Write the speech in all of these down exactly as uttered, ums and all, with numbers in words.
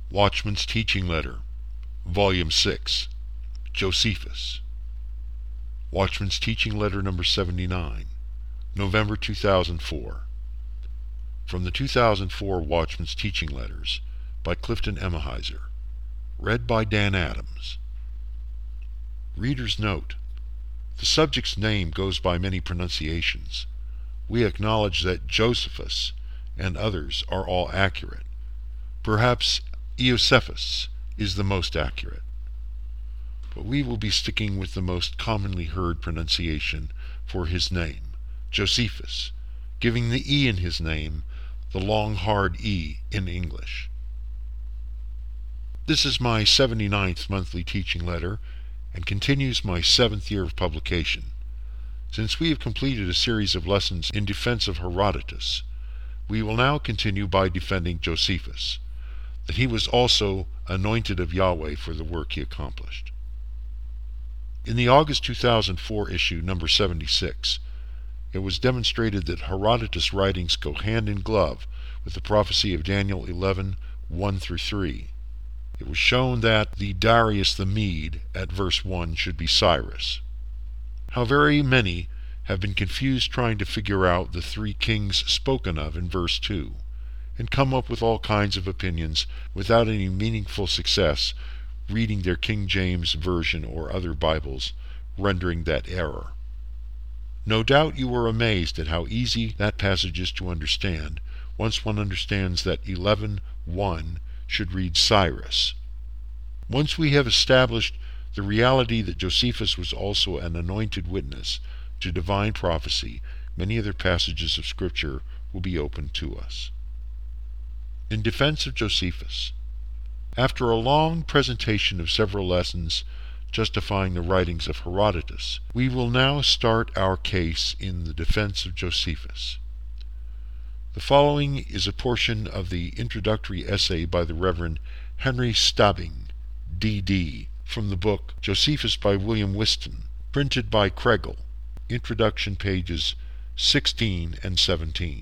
Watchman's Teaching Letter, Volume six, Josephus. Watchman's Teaching Letter number seventy-nine, November two thousand four. From the two thousand four Watchman's Teaching Letters, by Clifton Emahiser. Read by Dan Adams. Reader's note: the subject's name goes by many pronunciations. We acknowledge that Josephus and others are all accurate. Perhaps Eosephus is the most accurate, but we will be sticking with the most commonly heard pronunciation for his name, Josephus, giving the E in his name the long hard E in English. This is my seventy-ninth monthly teaching letter and continues my seventh year of publication. Since we have completed a series of lessons in defense of Herodotus, we will now continue by defending Josephus, that he was also anointed of Yahweh for the work he accomplished. In the August two thousand four issue, number seventy-six, it was demonstrated that Herodotus' writings go hand in glove with the prophecy of Daniel eleven, one through three. It was shown that the Darius the Mede at verse one should be Cyrus. How very many have been confused trying to figure out the three kings spoken of in verse two, and come up with all kinds of opinions without any meaningful success reading their King James Version or other Bibles, rendering that error. No doubt you are amazed at how easy that passage is to understand once one understands that eleven one should read Cyrus. Once we have established the reality that Josephus was also an anointed witness to divine prophecy, many other passages of Scripture will be open to us. In defense of Josephus, after a long presentation of several lessons justifying the writings of Herodotus, we will now start our case in the defense of Josephus. The following is a portion of the introductory essay by the Reverend Henry Stabbing, D D, from the book Josephus by William Whiston, printed by Kregel, introduction pages sixteen and seventeen.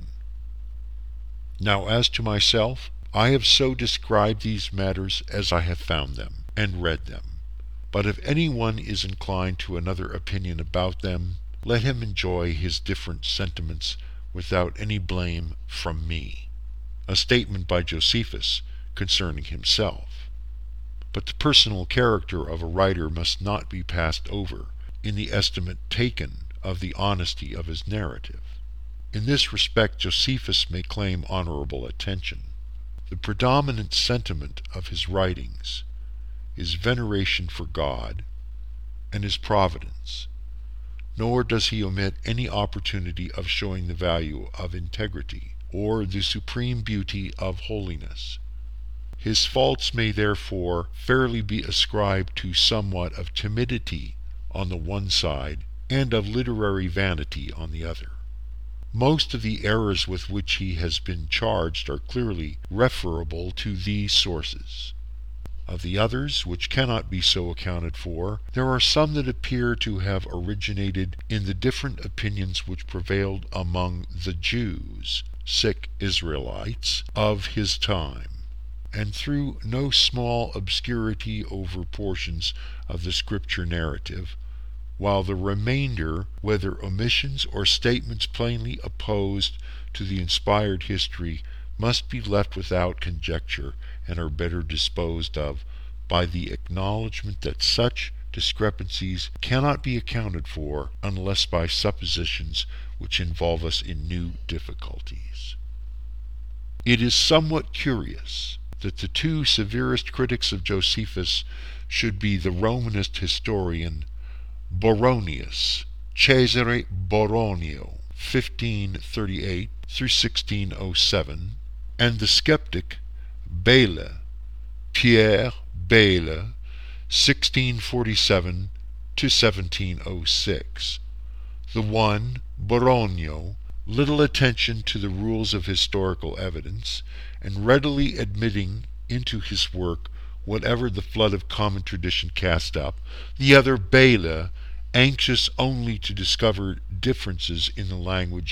Now as to myself, I have so described these matters as I have found them, and read them. But if any one is inclined to another opinion about them, let him enjoy his different sentiments without any blame from me. A statement by Josephus concerning himself. But the personal character of a writer must not be passed over in the estimate taken of the honesty of his narrative. In this respect Josephus may claim honorable attention. The predominant sentiment of his writings is veneration for God and his providence, nor does he omit any opportunity of showing the value of integrity or the supreme beauty of holiness. His faults may therefore fairly be ascribed to somewhat of timidity on the one side and of literary vanity on the other. Most of the errors with which he has been charged are clearly referable to these sources. Of the others, which cannot be so accounted for, there are some that appear to have originated in the different opinions which prevailed among the Jews, sick Israelites, of his time, and through no small obscurity over portions of the Scripture narrative, while the remainder, whether omissions or statements plainly opposed to the inspired history, must be left without conjecture and are better disposed of by the acknowledgment that such discrepancies cannot be accounted for unless by suppositions which involve us in new difficulties. It is somewhat curious that the two severest critics of Josephus should be the Romanist historian Boronius, Cesare Boronio, fifteen thirty-eight through sixteen oh seven, and the skeptic Bayle, Pierre Bayle, sixteen forty-seven to seventeen oh six. The one, Boronio, little attention to the rules of historical evidence, and readily admitting into his work whatever the flood of common tradition cast up; the other, Bayle, anxious only to discover differences in the language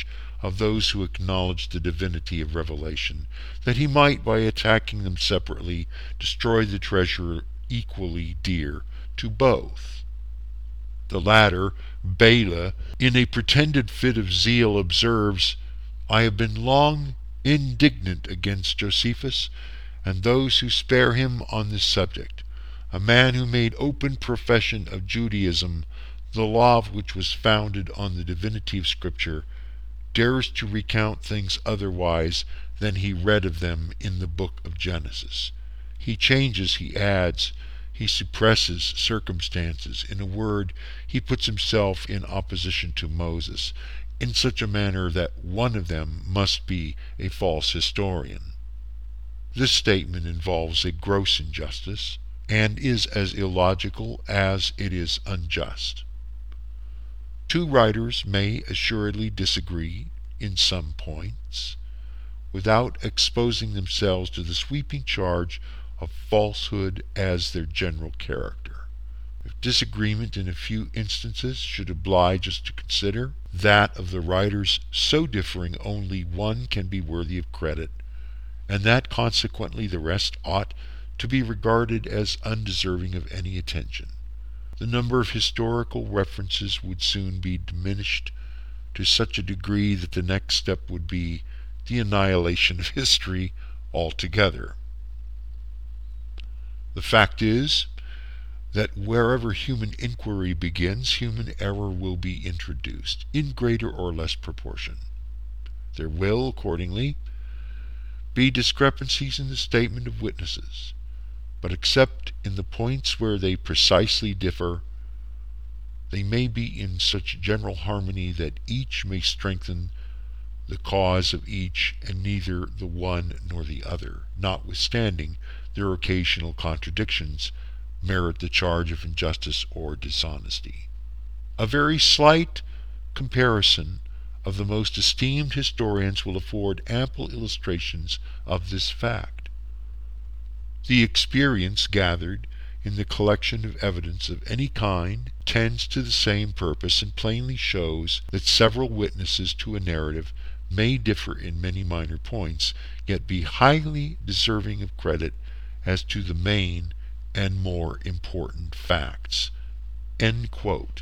of those who acknowledge the divinity of revelation, that he might, by attacking them separately, destroy the treasure equally dear to both. The latter, Bela, in a pretended fit of zeal, observes, "I have been long indignant against Josephus and those who spare him on this subject, a man who made open profession of Judaism, the law of which was founded on the divinity of Scripture, dares to recount things otherwise than he read of them in the book of Genesis. He changes, he adds, he suppresses circumstances. In a word, he puts himself in opposition to Moses, in such a manner that one of them must be a false historian." This statement involves a gross injustice, and is as illogical as it is unjust. Two writers may assuredly disagree in some points, without exposing themselves to the sweeping charge of falsehood as their general character. If disagreement in a few instances should oblige us to consider that of the writers so differing only one can be worthy of credit, and that consequently the rest ought to be regarded as undeserving of any attention, the number of historical references would soon be diminished to such a degree that the next step would be the annihilation of history altogether. The fact is that wherever human inquiry begins, human error will be introduced, in greater or less proportion. There will, accordingly, be discrepancies in the statement of witnesses, but except in the points where they precisely differ, they may be in such general harmony that each may strengthen the cause of each, and neither the one nor the other, notwithstanding their occasional contradictions, merit the charge of injustice or dishonesty. A very slight comparison of the most esteemed historians will afford ample illustrations of this fact. The experience gathered in the collection of evidence of any kind tends to the same purpose, and plainly shows that several witnesses to a narrative may differ in many minor points, yet be highly deserving of credit as to the main and more important facts." End quote.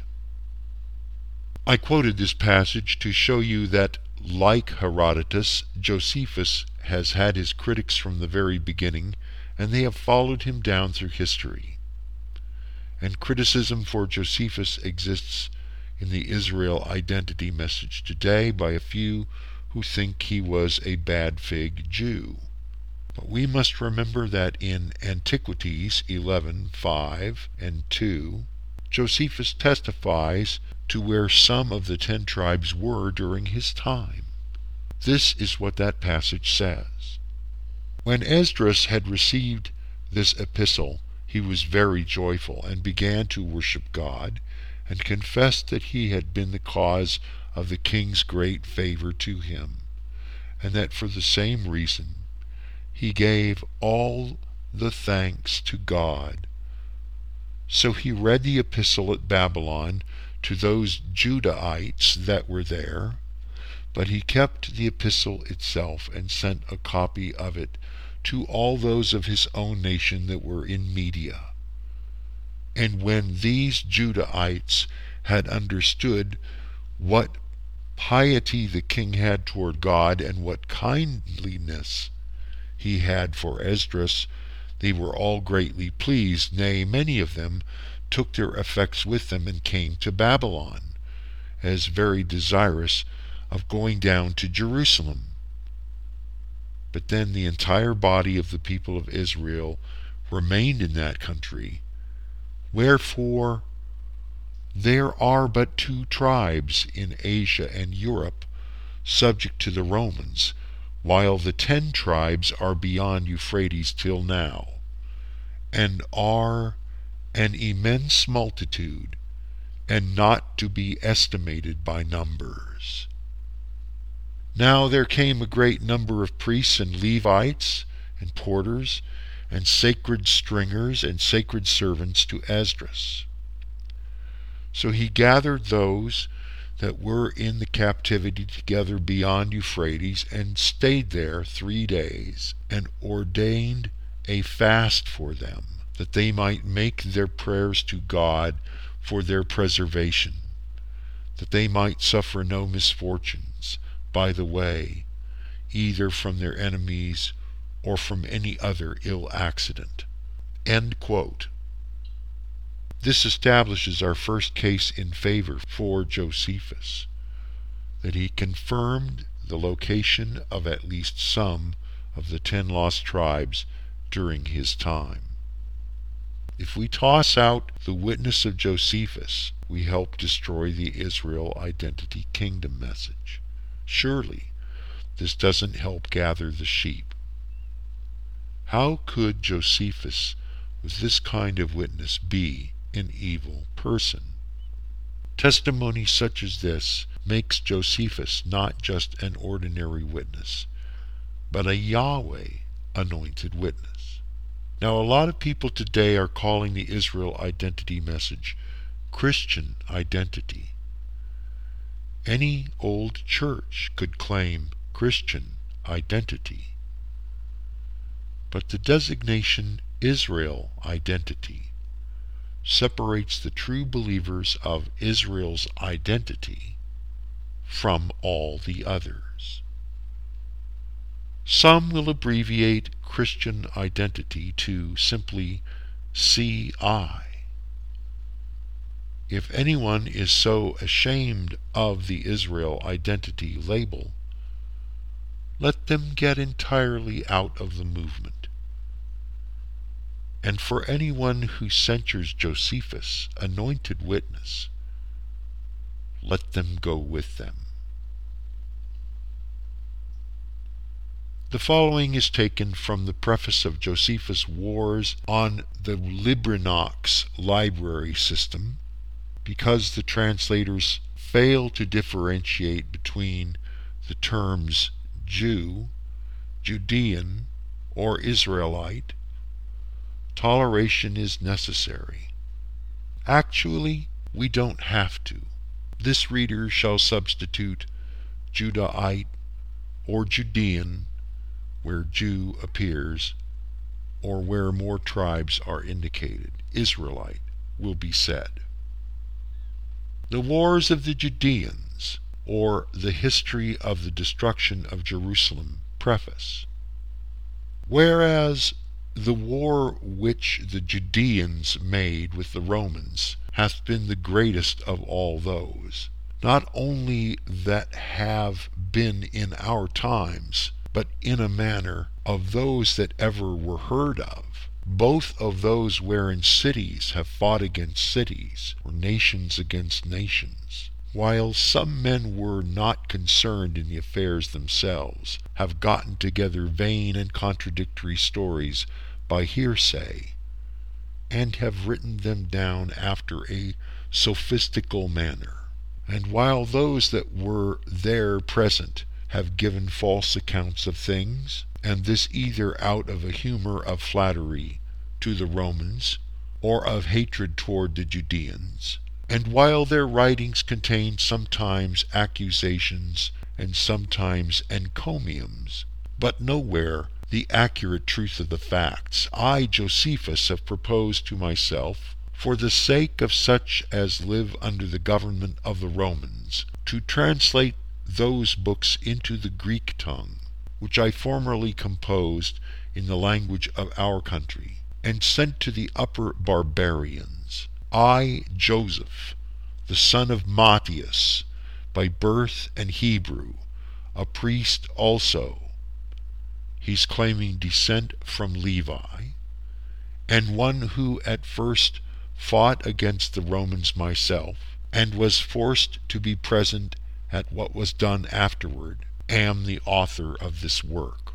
I quoted this passage to show you that, like Herodotus, Josephus has had his critics from the very beginning, and they have followed him down through history. And criticism for Josephus exists in the Israel identity message today by a few who think he was a bad fig Jew. But we must remember that in Antiquities eleven five and two, Josephus testifies to where some of the ten tribes were during his time. This is what that passage says. "When Esdras had received this epistle, he was very joyful, and began to worship God, and confessed that he had been the cause of the king's great favor to him, and that for the same reason he gave all the thanks to God. So he read the epistle at Babylon to those Judahites that were there, but he kept the epistle itself, and sent a copy of it to all those of his own nation that were in Media. And when these Judahites had understood what piety the king had toward God, and what kindliness he had for Esdras, they were all greatly pleased. Nay, many of them took their effects with them, and came to Babylon, as very desirous of going down to Jerusalem. But then the entire body of the people of Israel remained in that country. Wherefore there are but two tribes in Asia and Europe subject to the Romans, while the ten tribes are beyond Euphrates till now, and are an immense multitude, and not to be estimated by numbers. Now there came a great number of priests and Levites and porters and sacred stringers and sacred servants to Esdras. So he gathered those that were in the captivity together beyond Euphrates, and stayed there three days, and ordained a fast for them, that they might make their prayers to God for their preservation, that they might suffer no misfortunes by the way, either from their enemies or from any other ill accident." End quote. This establishes our first case in favor for Josephus, that he confirmed the location of at least some of the ten lost tribes during his time. If we toss out the witness of Josephus, we help destroy the Israel Identity Kingdom message. Surely, this doesn't help gather the sheep. How could Josephus, with this kind of witness, be an evil person? Testimony such as this makes Josephus not just an ordinary witness, but a Yahweh anointed witness. Now, a lot of people today are calling the Israel Identity message Christian identity. Any old church could claim Christian identity, but the designation Israel identity separates the true believers of Israel's identity from all the others. Some will abbreviate Christian identity to simply C I. If anyone is so ashamed of the Israel Identity label, let them get entirely out of the movement. And for anyone who censures Josephus, anointed witness, let them go with them. The following is taken from the preface of Josephus' Wars on the LibriVox library system, because the translators fail to differentiate between the terms Jew, Judean, or Israelite. Toleration is necessary. Actually, we don't have to. This reader shall substitute Judahite or Judean where Jew appears, or where more tribes are indicated. Israelite will be said. The Wars of the Judeans, or the History of the Destruction of Jerusalem, preface. Whereas the war which the Judeans made with the Romans hath been the greatest of all those, not only that have been in our times, but in a manner of those that ever were heard of, both of those wherein cities have fought against cities, or nations against nations, while some men were not concerned in the affairs themselves, have gotten together vain and contradictory stories by hearsay, and have written them down after a sophistical manner. And while those that were there present have given false accounts of things, and this either out of a humor of flattery to the Romans, or of hatred toward the Judeans, and while their writings contain sometimes accusations and sometimes encomiums, but nowhere the accurate truth of the facts, I, Josephus, have proposed to myself, for the sake of such as live under the government of the Romans, to translate those books into the Greek tongue, which I formerly composed in the language of our country, and sent to the upper barbarians. I, Joseph, the son of Matthias, by birth and Hebrew, a priest also. He's claiming descent from Levi, and one who at first fought against the Romans myself, and was forced to be present at what was done afterward, am the author of this work.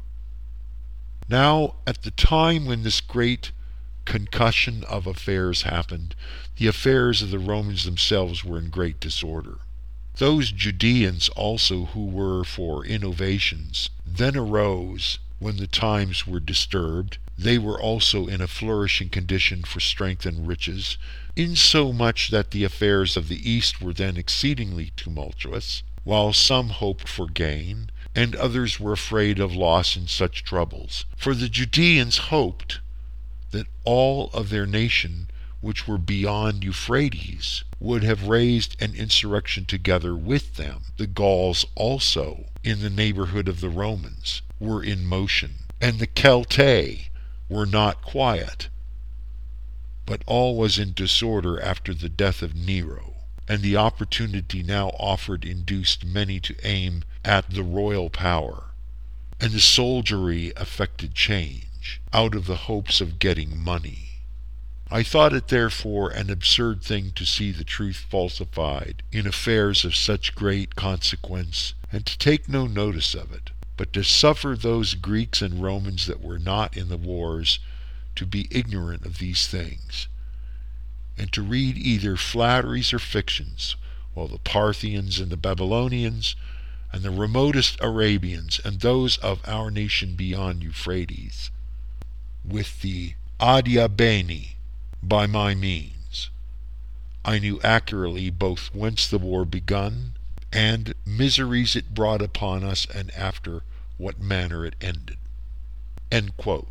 Now, at the time when this great concussion of affairs happened, the affairs of the Romans themselves were in great disorder. Those Judeans also who were for innovations then arose when the times were disturbed, they were also in a flourishing condition for strength and riches, insomuch that the affairs of the East were then exceedingly tumultuous, while some hoped for gain, and others were afraid of loss in such troubles. For the Judeans hoped that all of their nation, which were beyond Euphrates, would have raised an insurrection together with them. The Gauls also, in the neighborhood of the Romans, were in motion, and the Celtae were not quiet. But all was in disorder after the death of Nero, and the opportunity now offered induced many to aim at the royal power, and the soldiery affected change, out of the hopes of getting money. I thought it therefore an absurd thing to see the truth falsified in affairs of such great consequence, and to take no notice of it, but to suffer those Greeks and Romans that were not in the wars to be ignorant of these things, and to read either flatteries or fictions, while the Parthians and the Babylonians, and the remotest Arabians, and those of our nation beyond Euphrates, with the Adiabeni, by my means, I knew accurately both whence the war begun, and miseries it brought upon us, and after what manner it ended. End quote.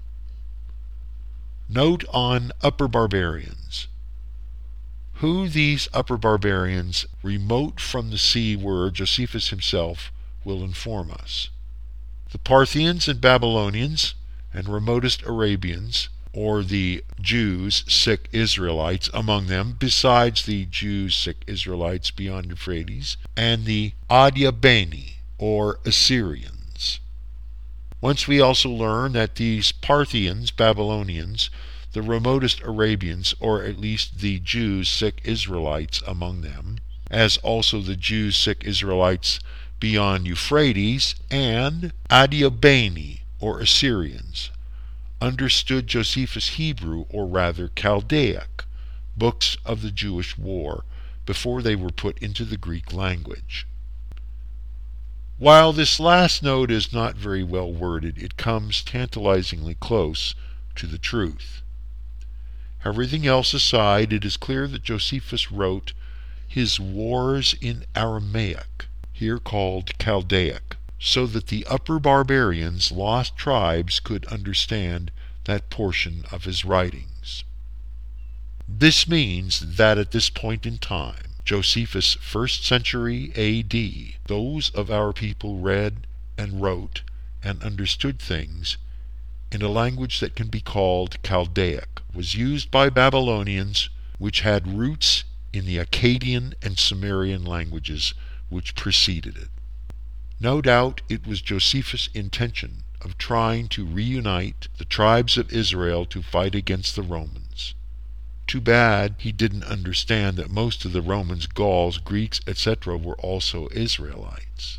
Note on Upper Barbarians. Who these Upper Barbarians, remote from the sea, were, Josephus himself will inform us. The Parthians and Babylonians, and remotest Arabians, or the Jews, sick Israelites, among them, besides the Jews, sick Israelites beyond Euphrates, and the Adiabeni, or Assyrians. Whence we also learn that these Parthians, Babylonians, the remotest Arabians, or at least the Jews, sick Israelites among them, as also the Jews, sick Israelites beyond Euphrates, and Adiabeni, or Assyrians, understood Josephus' Hebrew, or rather Chaldaic, books of the Jewish war, before they were put into the Greek language. While this last note is not very well worded, it comes tantalizingly close to the truth. Everything else aside, it is clear that Josephus wrote his wars in Aramaic, here called Chaldaic, so that the Upper Barbarians, lost tribes, could understand that portion of his writings. This means that at this point in time, Josephus' first century A D, those of our people read and wrote and understood things in a language that can be called Chaldaic, was used by Babylonians, which had roots in the Akkadian and Sumerian languages which preceded it. No doubt it was Josephus' intention of trying to reunite the tribes of Israel to fight against the Romans. Too bad he didn't understand that most of the Romans, Gauls, Greeks, et cetera were also Israelites.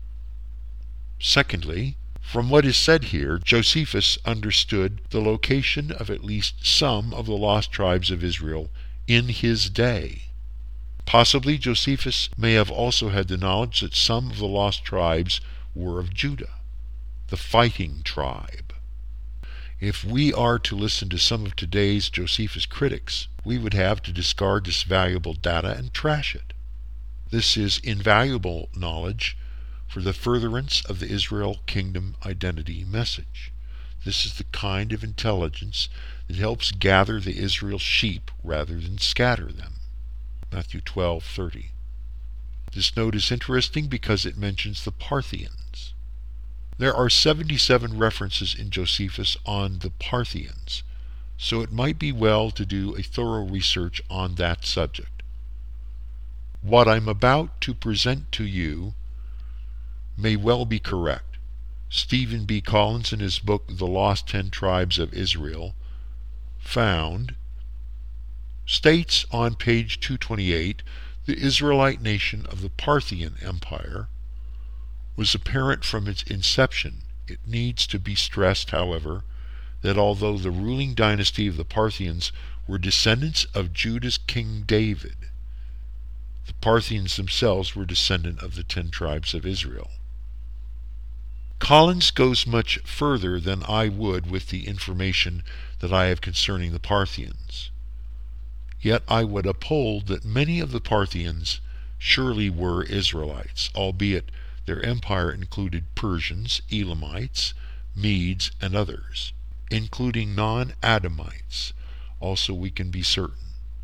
Secondly, from what is said here, Josephus understood the location of at least some of the lost tribes of Israel in his day. Possibly Josephus may have also had the knowledge that some of the lost tribes were of Judah, the fighting tribe. If we are to listen to some of today's Josephus critics, we would have to discard this valuable data and trash it. This is invaluable knowledge for the furtherance of the Israel Kingdom identity message. This is the kind of intelligence that helps gather the Israel sheep rather than scatter them. Matthew twelve thirty. This note is interesting because it mentions the Parthians. There are seventy-seven references in Josephus on the Parthians, so it might be well to do a thorough research on that subject. What I'm about to present to you may well be correct. Stephen B. Collins, in his book The Lost Ten Tribes of Israel, found states on page two twenty-eight, the Israelite nation of the Parthian Empire was apparent from its inception. It needs to be stressed, however, that although the ruling dynasty of the Parthians were descendants of Judah's King David, the Parthians themselves were descendant of the ten tribes of Israel. Collins goes much further than I would with the information that I have concerning the Parthians. Yet I would uphold that many of the Parthians surely were Israelites, albeit their empire included Persians, Elamites, Medes, and others, including non-Adamites. Also we can be certain.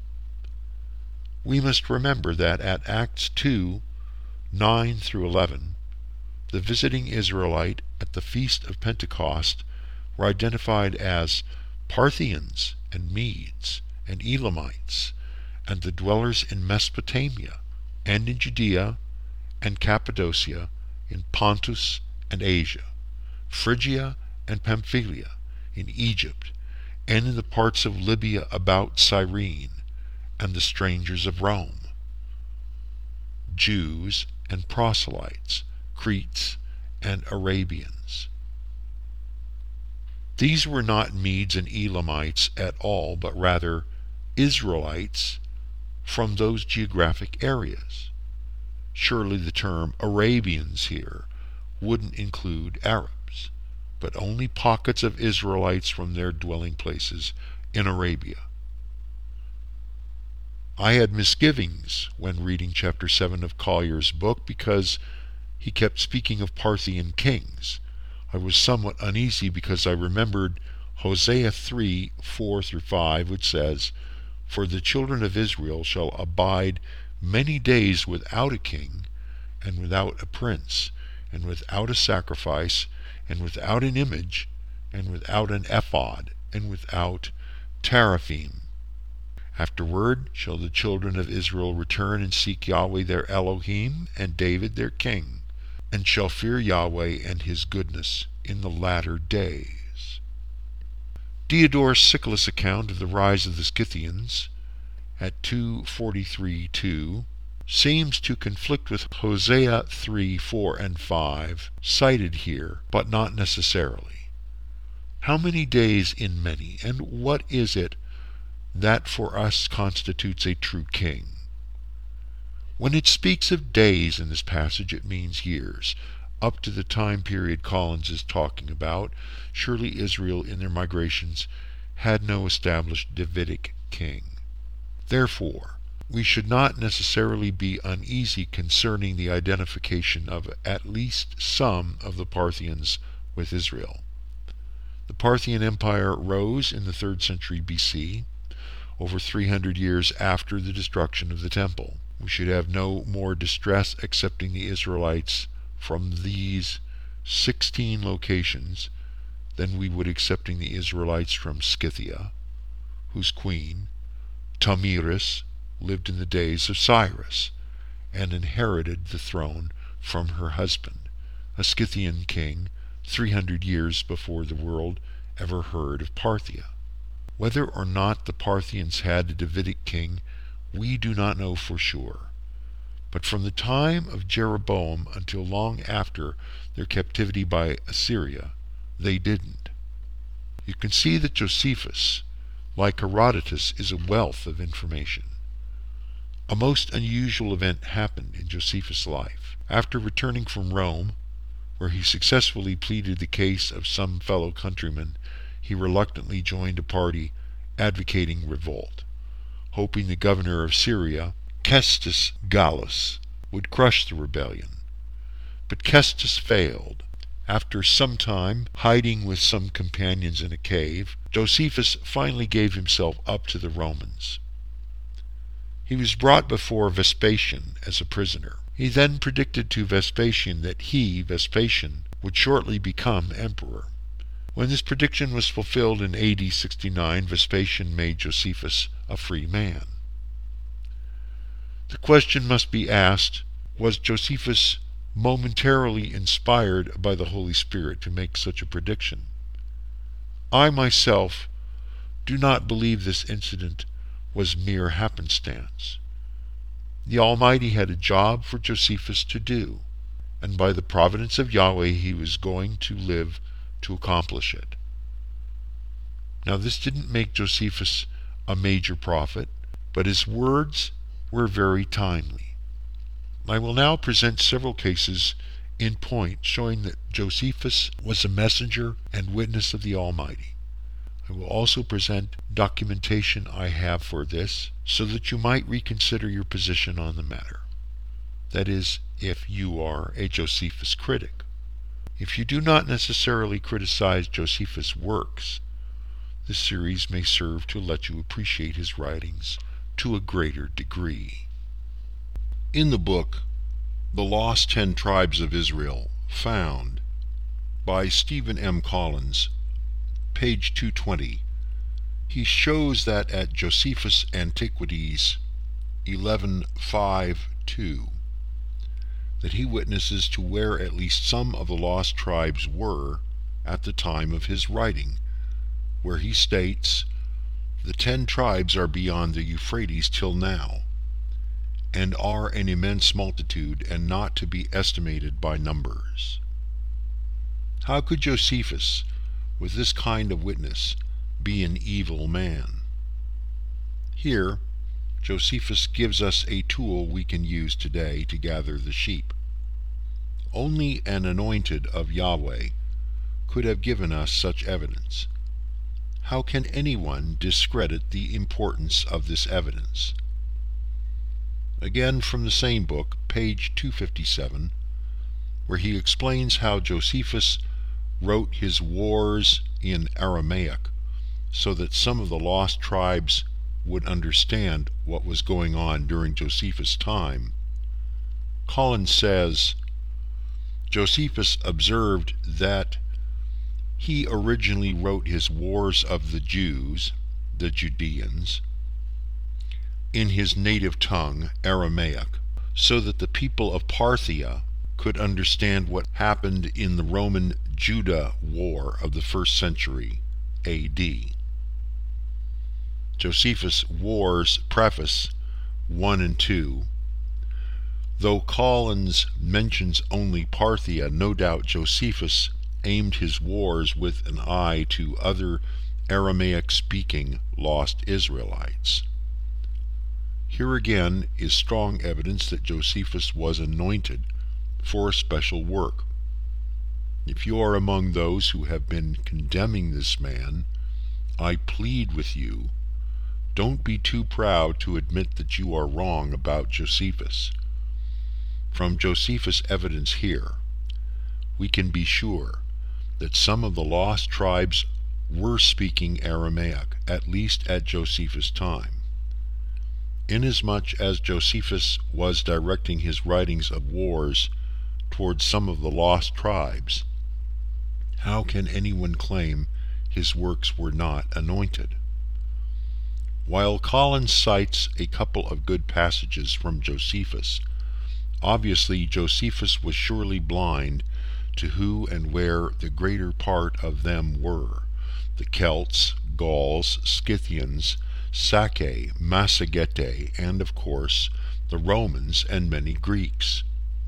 We must remember that at Acts two, nine through eleven, the visiting Israelite at the Feast of Pentecost were identified as Parthians and Medes and Elamites, and the dwellers in Mesopotamia and in Judea and Cappadocia, in Pontus and Asia, Phrygia and Pamphylia, in Egypt, and in the parts of Libya about Cyrene, and the strangers of Rome, Jews and proselytes, Cretes and Arabians. These were not Medes and Elamites at all, but rather Israelites from those geographic areas. Surely the term Arabians here wouldn't include Arabs, but only pockets of Israelites from their dwelling places in Arabia. I had misgivings when reading chapter seven of Collier's book because he kept speaking of Parthian kings. I was somewhat uneasy because I remembered Hosea three, four through five, which says, "For the children of Israel shall abide many days without a king, and without a prince, and without a sacrifice, and without an image, and without an ephod, and without teraphim. Afterward shall the children of Israel return and seek Yahweh their Elohim, and David their king, and shall fear Yahweh and his goodness in the latter days." Diodorus Siculus' account of the rise of the Scythians at two forty-three two seems to conflict with Hosea three, four, and five cited here, but not necessarily. How many days in many, and what is it that for us constitutes a true king? When it speaks of days in this passage, it means years, up to the time period Collins is talking about. Surely Israel in their migrations had no established Davidic king. Therefore, we should not necessarily be uneasy concerning the identification of at least some of the Parthians with Israel. The Parthian Empire rose in the third century B C, over three hundred years after the destruction of the temple. We should have no more distress accepting the Israelites from these sixteen locations than we would accepting the Israelites from Scythia, whose queen, Tamiris, lived in the days of Cyrus, and inherited the throne from her husband, a Scythian king, three hundred years before the world ever heard of Parthia. Whether or not the Parthians had a Davidic king, we do not know for sure. But from the time of Jeroboam until long after their captivity by Assyria, they didn't. You can see that Josephus, like Herodotus, is a wealth of information. A most unusual event happened in Josephus' life. After returning from Rome, where he successfully pleaded the case of some fellow countrymen, he reluctantly joined a party advocating revolt, hoping the governor of Syria, Cestus Gallus, would crush the rebellion. But Cestus failed. After some time hiding with some companions in a cave, Josephus finally gave himself up to the Romans. He was brought before Vespasian as a prisoner. He then predicted to Vespasian that he, Vespasian, would shortly become emperor. When this prediction was fulfilled in A D sixty-nine, Vespasian made Josephus a free man. The question must be asked, was Josephus momentarily inspired by the Holy Spirit to make such a prediction? I myself do not believe this incident was mere happenstance. The Almighty had a job for Josephus to do, and by the providence of Yahweh he was going to live to accomplish it. Now this didn't make Josephus a major prophet, but his words were very timely. I will now present several cases in point, showing that Josephus was a messenger and witness of the Almighty. I will also present documentation I have for this, so that you might reconsider your position on the matter. That is, if you are a Josephus critic. If you do not necessarily criticize Josephus' works, this series may serve to let you appreciate his writings to a greater degree. In the book, The Lost Ten Tribes of Israel, Found, by Stephen M. Collins, page two twenty, he shows that at Josephus Antiquities eleven five two, that he witnesses to where at least some of the lost tribes were at the time of his writing, where he states, "The ten tribes are beyond the Euphrates till now, and are an immense multitude, and not to be estimated by numbers." How could Josephus, with this kind of witness, be an evil man? Here, Josephus gives us a tool we can use today to gather the sheep. Only an anointed of Yahweh could have given us such evidence. How can anyone discredit the importance of this evidence? Again from the same book, page two fifty-seven, where he explains how Josephus wrote his wars in Aramaic so that some of the lost tribes would understand what was going on during Josephus' time. Collins says, Josephus observed that he originally wrote his Wars of the Jews, the Judeans, in his native tongue, Aramaic, so that the people of Parthia could understand what happened in the Roman-Judah War of the first century A D. Josephus' Wars Preface one and two. Though Collins mentions only Parthia, no doubt Josephus aimed his wars with an eye to other Aramaic-speaking lost Israelites. Here again is strong evidence that Josephus was anointed for a special work. If you are among those who have been condemning this man, I plead with you, don't be too proud to admit that you are wrong about Josephus. From Josephus' evidence here, we can be sure that some of the lost tribes were speaking Aramaic, at least at Josephus' time. Inasmuch as Josephus was directing his writings of wars towards some of the lost tribes, how can anyone claim his works were not anointed? While Collins cites a couple of good passages from Josephus, obviously Josephus was surely blind to who and where the greater part of them were: the Celts, Gauls, Scythians, Sacae, Massagetae, and of course the Romans and many Greeks.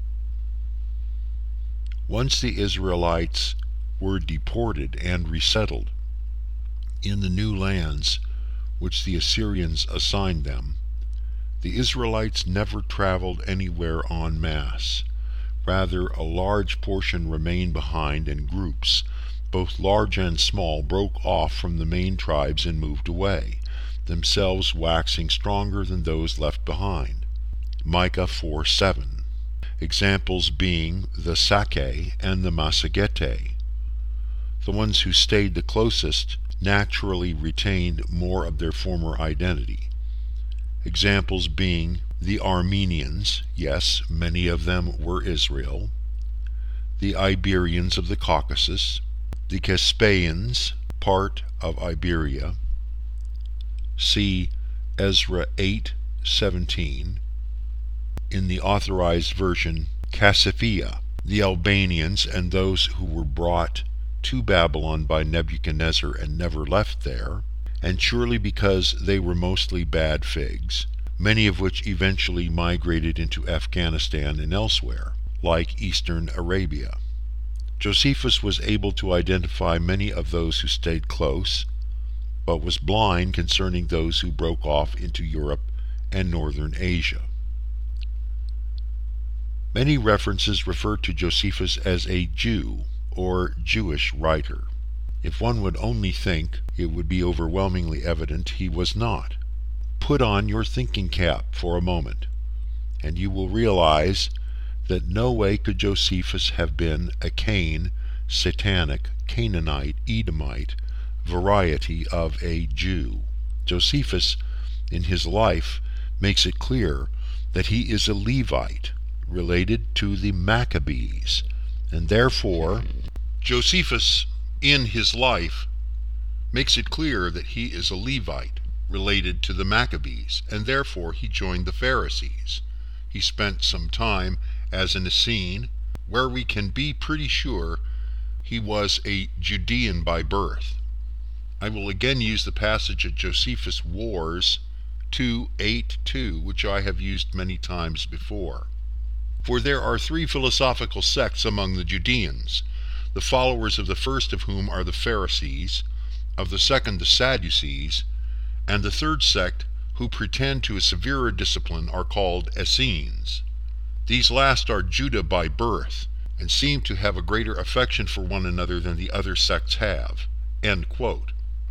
Once the Israelites were deported and resettled in the new lands which the Assyrians assigned them, the Israelites never traveled anywhere en masse. Rather, a large portion remained behind, and groups, both large and small, broke off from the main tribes and moved away, themselves waxing stronger than those left behind. Micah four seven. Examples being the Sacae and the Massagetae. The ones who stayed the closest naturally retained more of their former identity. Examples being the Armenians, yes, many of them were Israel, the Iberians of the Caucasus, the Caspaeans, part of Iberia. See Ezra eight seventeen. In the Authorized Version, Cassiphia, the Albanians, and those who were brought to Babylon by Nebuchadnezzar and never left there, and surely because they were mostly bad figs, many of which eventually migrated into Afghanistan and elsewhere, like eastern Arabia. Josephus was able to identify many of those who stayed close, but was blind concerning those who broke off into Europe and northern Asia. Many references refer to Josephus as a Jew or Jewish writer. If one would only think, it would be overwhelmingly evident he was not. Put on your thinking cap for a moment, and you will realize that no way could Josephus have been a Cain, Satanic, Canaanite, Edomite variety of a Jew. Josephus, in his life, makes it clear that he is a Levite, related to the Maccabees, and therefore Josephus, in his life, makes it clear that he is a Levite, related to the Maccabees, and therefore he joined the Pharisees. He spent some time as an Essene, where we can be pretty sure he was a Judean by birth. I will again use the passage of Josephus' Wars two eight two, which I have used many times before. For there are three philosophical sects among the Judeans, the followers of the first of whom are the Pharisees, of the second the Sadducees, and the third sect, who pretend to a severer discipline, are called Essenes. These last are Judah by birth, and seem to have a greater affection for one another than the other sects have." End quote.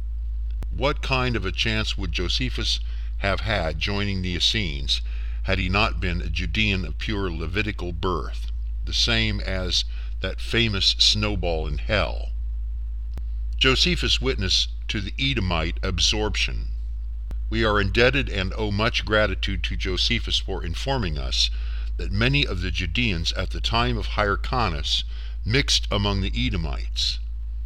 What kind of a chance would Josephus have had joining the Essenes had he not been a Judean of pure Levitical birth, the same as that famous snowball in hell? Josephus witnessed to the Edomite absorption. We are indebted and owe much gratitude to Josephus for informing us that many of the Judeans at the time of Hyrcanus mixed among the Edomites.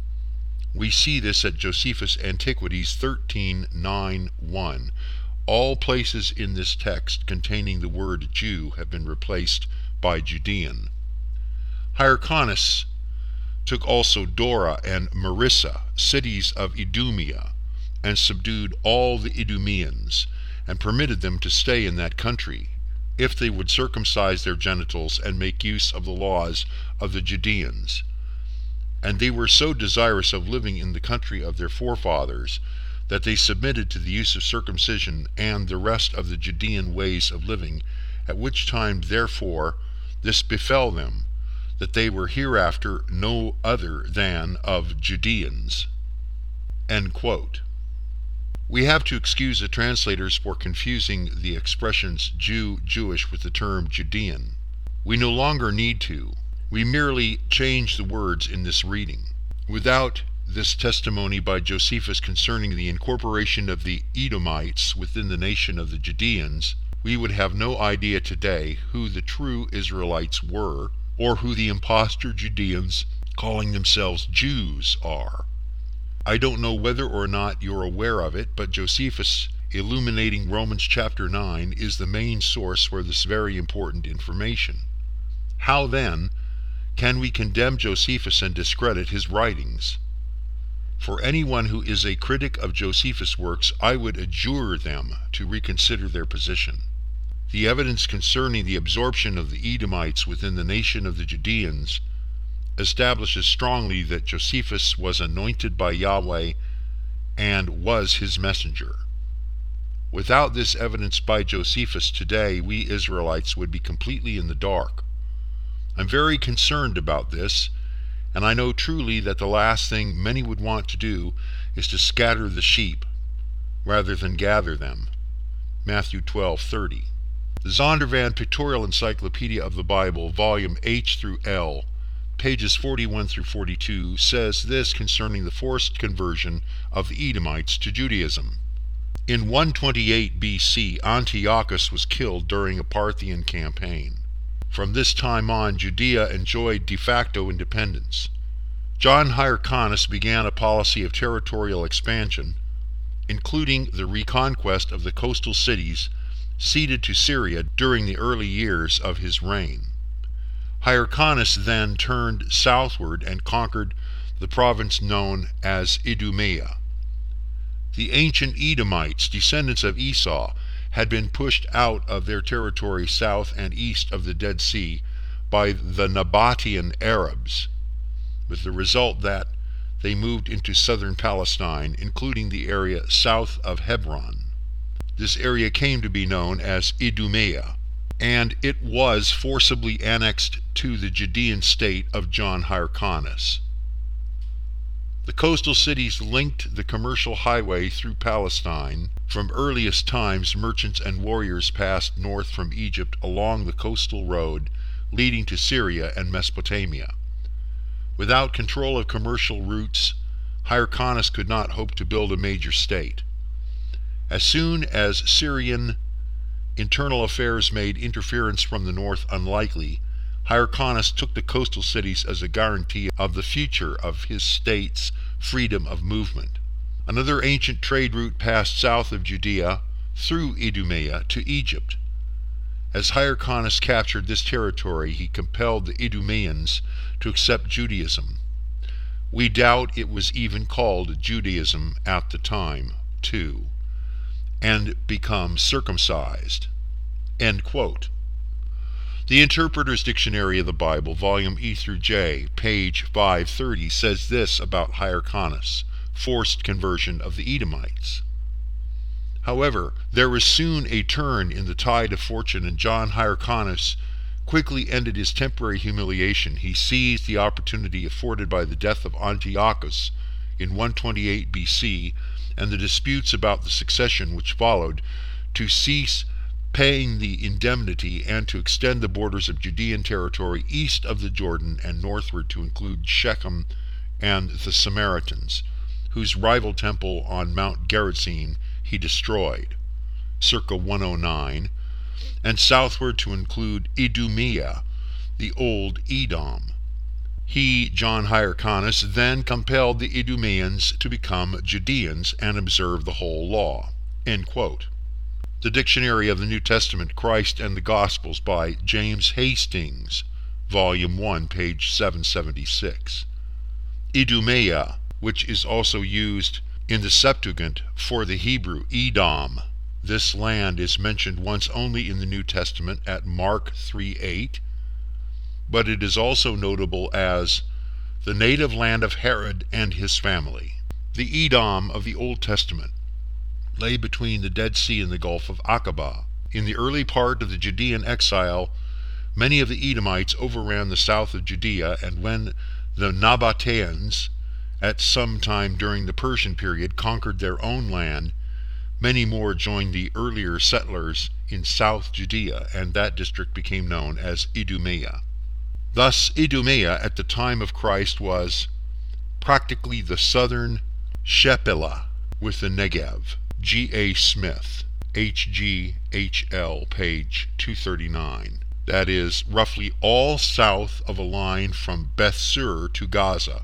We see this at Josephus' Antiquities thirteen nine one. All places in this text containing the word Jew have been replaced by Judean. Hyrcanus took also Dora and Marissa, cities of Idumea, and subdued all the Idumeans, and permitted them to stay in that country, if they would circumcise their genitals and make use of the laws of the Judeans. And they were so desirous of living in the country of their forefathers, that they submitted to the use of circumcision and the rest of the Judean ways of living, at which time therefore this befell them, that they were hereafter no other than of Judeans. End quote. We have to excuse the translators for confusing the expressions Jew, Jewish with the term Judean. We no longer need to. We merely change the words in this reading. Without this testimony by Josephus concerning the incorporation of the Edomites within the nation of the Judeans, we would have no idea today who the true Israelites were, or who the impostor Judeans calling themselves Jews are. I don't know whether or not you're aware of it, but Josephus, illuminating Romans chapter nine, is the main source for this very important information. How, then, can we condemn Josephus and discredit his writings? For anyone who is a critic of Josephus' works, I would adjure them to reconsider their position. The evidence concerning the absorption of the Edomites within the nation of the Judeans establishes strongly that Josephus was anointed by Yahweh and was his messenger. Without this evidence by Josephus today, we Israelites would be completely in the dark. I'm very concerned about this, and I know truly that the last thing many would want to do is to scatter the sheep rather than gather them. Matthew twelve thirty. The Zondervan Pictorial Encyclopedia of the Bible, volume H through L, pages forty-one through forty-two, says this concerning the forced conversion of the Edomites to Judaism. In one twenty-eight B C, Antiochus was killed during a Parthian campaign. From this time on, Judea enjoyed de facto independence. John Hyrcanus began a policy of territorial expansion, including the reconquest of the coastal cities ceded to Syria during the early years of his reign. Hyrcanus then turned southward and conquered the province known as Idumea. The ancient Edomites, descendants of Esau, had been pushed out of their territory south and east of the Dead Sea by the Nabatean Arabs, with the result that they moved into southern Palestine, including the area south of Hebron. This area came to be known as Idumea. and it was forcibly annexed to the Judean state of John Hyrcanus. The coastal cities linked the commercial highway through Palestine. From earliest times, merchants and warriors passed north from Egypt along the coastal road leading to Syria and Mesopotamia. Without control of commercial routes, Hyrcanus could not hope to build a major state. As soon as Syrian internal affairs made interference from the north unlikely, Hyrcanus took the coastal cities as a guarantee of the future of his state's freedom of movement. Another ancient trade route passed south of Judea through Idumea to Egypt. As Hyrcanus captured this territory, he compelled the Idumeans to accept Judaism. We doubt it was even called Judaism at the time, too, and become circumcised. End quote. The Interpreter's Dictionary of the Bible, volume E through J, page five thirty, says this about Hyrcanus, forced conversion of the Edomites. However, there was soon a turn in the tide of fortune, and John Hyrcanus quickly ended his temporary humiliation. He seized the opportunity afforded by the death of Antiochus in one twenty-eight B C and the disputes about the succession which followed to cease paying the indemnity and to extend the borders of Judean territory east of the Jordan and northward to include Shechem and the Samaritans, whose rival temple on Mount Gerizim he destroyed, circa one oh nine, and southward to include Idumea, the old Edom. He, John Hyrcanus, then compelled the Idumeans to become Judeans and observe the whole law. End quote. The Dictionary of the New Testament, Christ and the Gospels, by James Hastings, volume one, page seven seventy-six. Idumea, which is also used in the Septuagint for the Hebrew Edom. This land is mentioned once only in the New Testament at Mark three eight, but it is also notable as the native land of Herod and his family. The Edom of the Old Testament lay between the Dead Sea and the Gulf of Aqaba. In the early part of the Judean exile, many of the Edomites overran the south of Judea, and when the Nabateans, at some time during the Persian period, conquered their own land, many more joined the earlier settlers in South Judea, and that district became known as Idumea. Thus, Idumea at the time of Christ was practically the southern Shephelah with the Negev. G. A. Smith, H G H L, page two thirty-nine. That is, roughly all south of a line from Beth-sur to Gaza.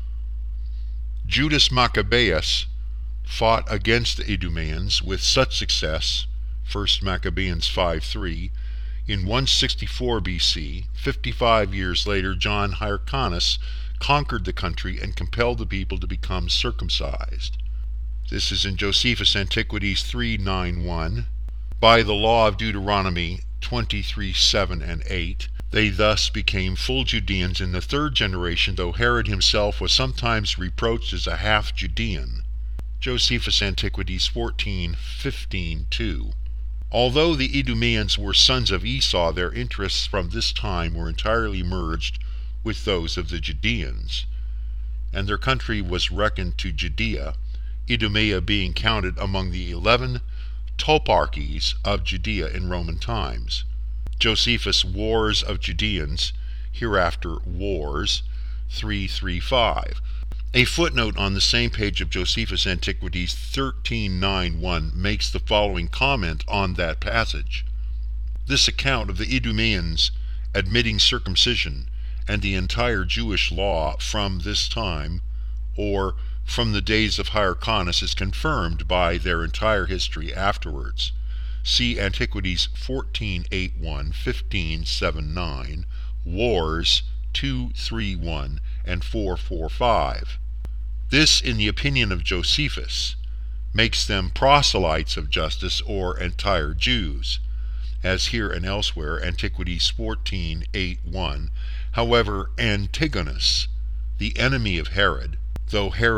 Judas Maccabeus fought against the Idumeans with such success, First Maccabees five three, in one sixty-four B C. Fifty-five years later, John Hyrcanus conquered the country and compelled the people to become circumcised. This is in Josephus Antiquities three ninety-one. By the law of Deuteronomy twenty-three seven and eight, they thus became full Judeans in the third generation, though Herod himself was sometimes reproached as a half-Judean. Josephus Antiquities fourteen fifteen two. Although the Idumeans were sons of Esau, their interests from this time were entirely merged with those of the Judeans, and their country was reckoned to Judea, Idumea being counted among the eleven toparchies of Judea in Roman times. Josephus' Wars of Judeans, hereafter Wars, three thirty-five. A footnote on the same page of Josephus Antiquities thirteen ninety-one makes the following comment on that passage. This account of the Idumeans admitting circumcision and the entire Jewish law from this time, or from the days of Hyrcanus, is confirmed by their entire history afterwards. See Antiquities fourteen eighty-one, fifteen seventy-nine, Wars two thirty-one and four forty-five. This, in the opinion of Josephus, makes them proselytes of justice or entire Jews, as here and elsewhere, Antiquities fourteen eighty-one. However, Antigonus, the enemy of Herod, though Herod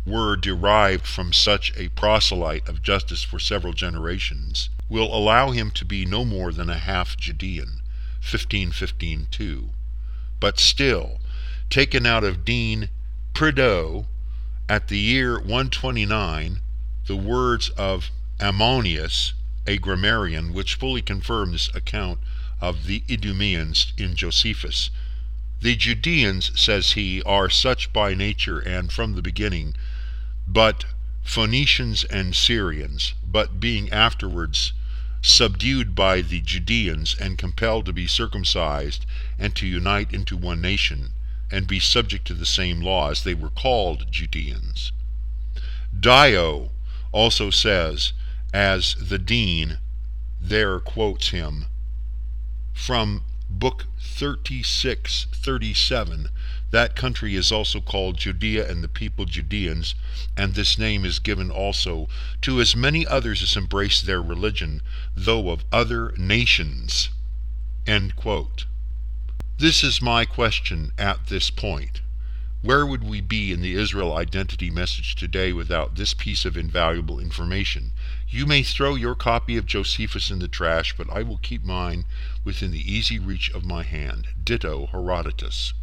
were derived from such a proselyte of justice for several generations, will allow him to be no more than a half Judean, fifteen fifteen two. But still, taken out of Dean Prideaux at the year one twenty-nine, the words of Ammonius, a grammarian, which fully confirm this account of the Idumeans in Josephus. The Judeans, says he, are such by nature and from the beginning, but Phoenicians and Syrians, but being afterwards subdued by the Judeans and compelled to be circumcised and to unite into one nation and be subject to the same laws, they were called Judeans. Dio also says, as the Dean there quotes him from book thirty-six thirty-seven, that country is also called Judea and the people Judeans, and this name is given also to as many others as embrace their religion, though of other nations. End quote. This is my question at this point. Where would we be in the Israel identity message today without this piece of invaluable information? You may throw your copy of Josephus in the trash, but I will keep mine within the easy reach of my hand. Ditto Herodotus.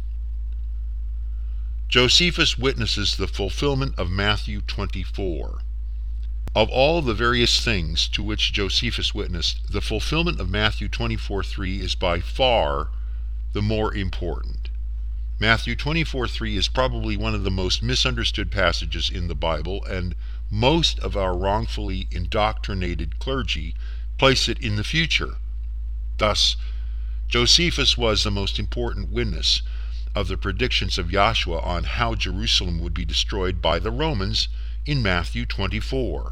Josephus witnesses the fulfillment of Matthew twenty-four. Of all the various things to which Josephus witnessed, the fulfillment of Matthew twenty-four three is by far the more important. Matthew twenty-four three is probably one of the most misunderstood passages in the Bible, and most of our wrongfully indoctrinated clergy place it in the future. Thus, Josephus was the most important witness of the predictions of Yahshua on how Jerusalem would be destroyed by the Romans in Matthew twenty-four.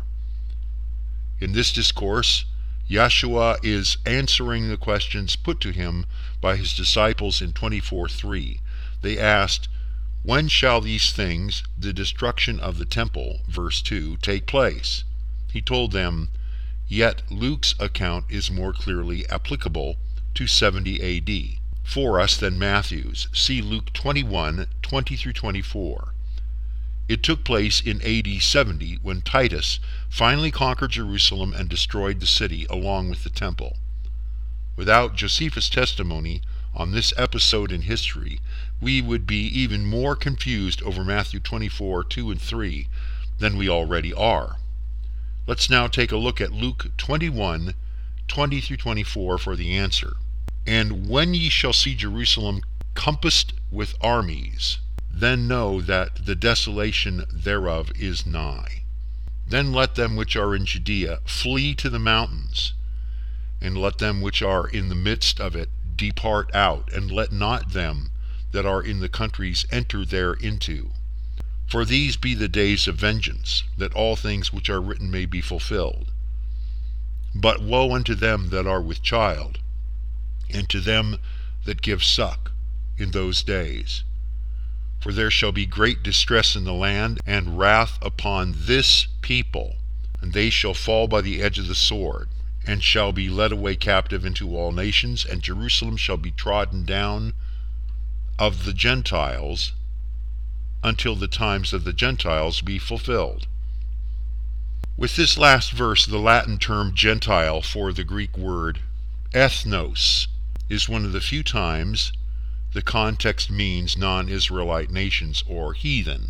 In this discourse, Yahshua is answering the questions put to him by his disciples in twenty-four three. They asked, "When shall these things, the destruction of the temple," verse two, "take place?" He told them, "Yet Luke's account is more clearly applicable to seventy A D for us than Matthew's. See Luke twenty-one twenty through twenty-four. It took place in A D seventy when Titus finally conquered Jerusalem and destroyed the city along with the temple. Without Josephus' testimony on this episode in history, we would be even more confused over Matthew twenty-four two and three than we already are. Let's now take a look at Luke twenty-one twenty through twenty-four for the answer. "And when ye shall see Jerusalem compassed with armies, then know that the desolation thereof is nigh. Then let them which are in Judea flee to the mountains, and let them which are in the midst of it depart out, and let not them that are in the countries enter thereinto. For these be the days of vengeance, that all things which are written may be fulfilled. But woe unto them that are with child, and to them that give suck in those days. For there shall be great distress in the land, and wrath upon this people, and they shall fall by the edge of the sword, and shall be led away captive into all nations, and Jerusalem shall be trodden down of the Gentiles, until the times of the Gentiles be fulfilled." With this last verse, the Latin term Gentile for the Greek word ethnos is one of the few times the context means non-Israelite nations or heathen.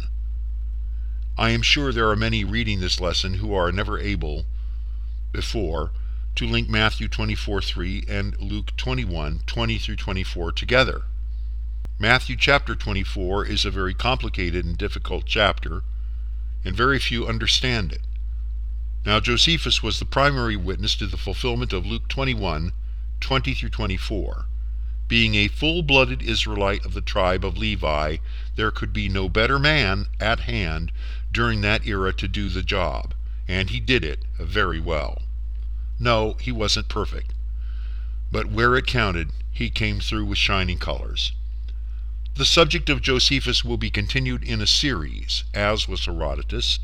I am sure there are many reading this lesson who are never able before to link Matthew twenty-four three and Luke twenty-one twenty through twenty-four together. Matthew chapter twenty-four is a very complicated and difficult chapter, and very few understand it. Now Josephus was the primary witness to the fulfillment of Luke twenty-one twenty through twenty-four. Being a full-blooded Israelite of the tribe of Levi, there could be no better man at hand during that era to do the job, and he did it very well. No, he wasn't perfect, but where it counted, he came through with shining colors. The subject of Josephus will be continued in a series, as was Herodotus.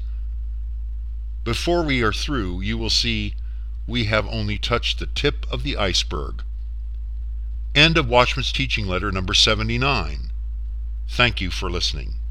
Before we are through, you will see we have only touched the tip of the iceberg. End of Watchman's Teaching Letter number seventy-nine. Thank you for listening.